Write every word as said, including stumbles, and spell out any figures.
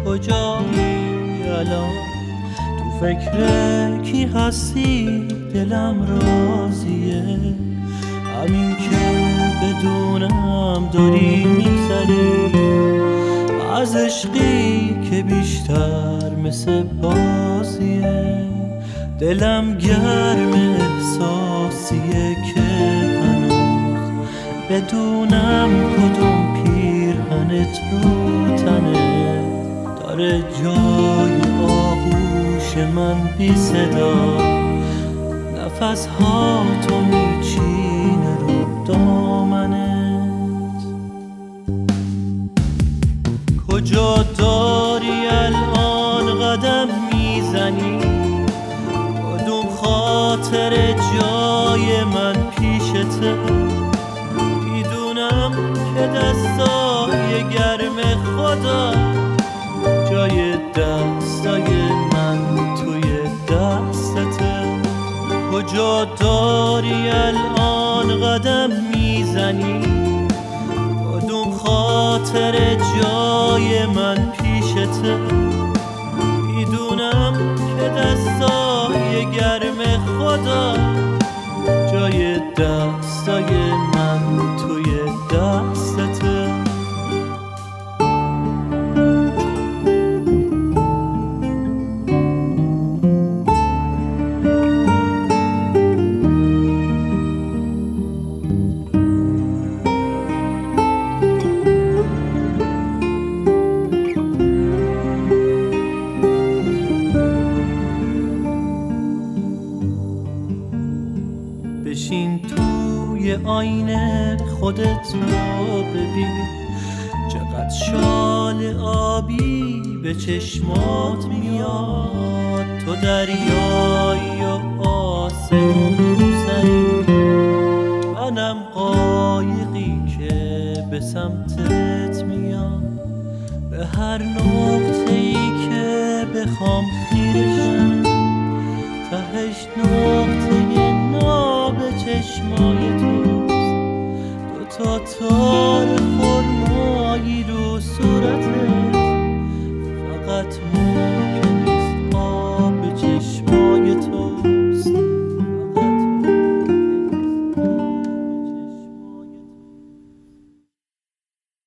کجایی الان؟ تو فکر کی هستی؟ دلم راضیه همین که بدونم داری میگذری از عشقی که بیشتر مثل بازیه. دلم گرم احساسیه که هنوز بدونم کدوم پیرهنت رو تنه داره جای آغوش من بی صدا. نفس ها تو میچینه رو دامنت. کجا داری الان قدم میزنی؟ کدوم خاطر جای من پیشته؟ میدونم که دستای گرم خدا جای دستای من توی دستته. کجا داری الان قدم میزنی؟ کدوم خاطر جای من پیشته؟ میدونم که دستای گرم خدا جای دستای من توی دستته. بشین توی آینه خودت رو ببین چقدر شال آبی به چشمات میاد. تو دریایی و آسمون روزنی منم قایقی که به سمتت میاد. به هر نقطه‌ای که بخوام خیرشم تهش نقطه ناب چشمای توست. دوتا تار خرمایی رو صورتت فقط